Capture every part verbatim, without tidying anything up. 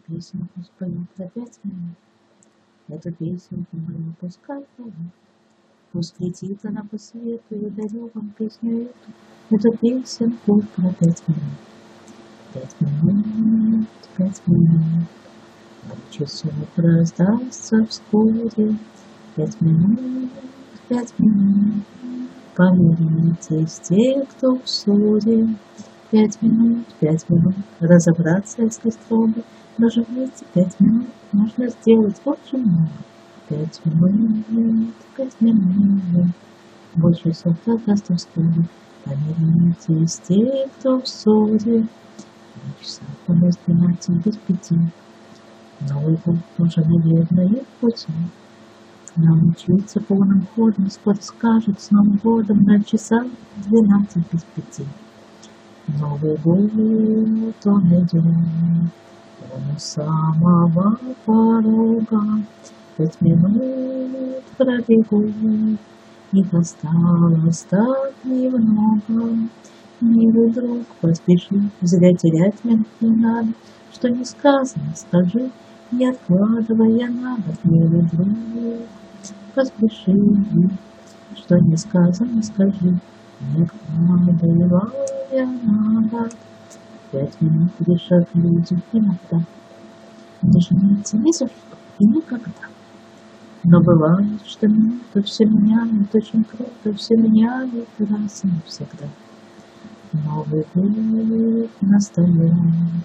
песенку спою за пять минут. Эту песенку мою пускай поют. Пусть летит она по свету, я дарю вам песню эту. Эту песенку про пять минут. Пять минут, пять минут. Часов раздастся вскоре. Пять минут, пять минут. Помиритесь те, кто в ссоре. Пять минут, пять минут. Разобраться, если строго. Но же вместе пять минут можно сделать очень много. Пять минут, пять минут. Больше часов даст вскоре. Помиритесь те, кто в ссоре. На часах у нас двенадцать без пяти. Новый год уже, наверное, и в пути. Нам учиться полным ходом, скоро скажут с Новым годом на часах двенадцать без пяти. Новый год, он идет, он у самого порога. Пять минут пробегут, их осталось так немного. Милый друг, поспеши, зря терять минут не надо. Что не сказано, скажи, не откладывая на год. Милый друг, поспеши, что не сказано, скажи, не откладывая на год. Пять минут решат люди иногда. Не жениться ни за что и никогда. Но бывает, что минуты все меняют, очень круто все меняют раз и навсегда. Новый год настает.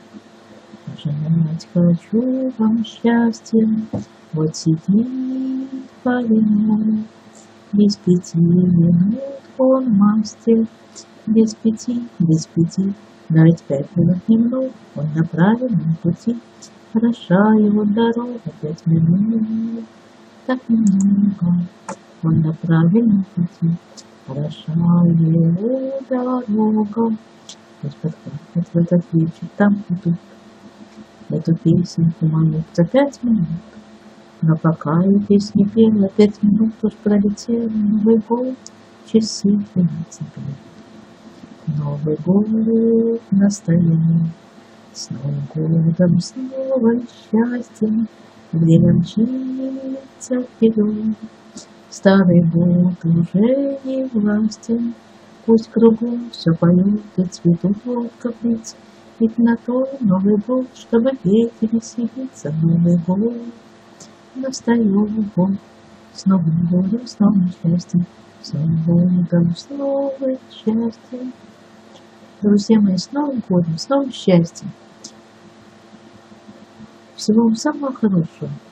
Пожелать хочу вам счастья. Вот сидит паренек. Без пяти минут он мастер. Без пяти, без пяти. Но ведь пять минут немного. Он на правильном пути. Хороша его дорога. Пять минут. Так немного. Он на правильном пути. Хороша его дорога. Пусть подхватит в этот вечер там и тут. Эту песенку мою за пять минут. Но пока я песню пела, пять минут уж пролетела. Новый год, часы двенадцать лет. Новый год настоял. С Новым годом снова счастье. Время мчится вперед. Старый год уже не властен. Пусть кругом все поют и цветут в каплице. Ведь на то Новый год, чтобы петь и веселиться. Новый год настает год. С Новым годом, с новым счастьем. С Новым годом, с новым счастьем. Друзья мои, с Новым годом, с новым счастьем. Всего вам самого хорошего.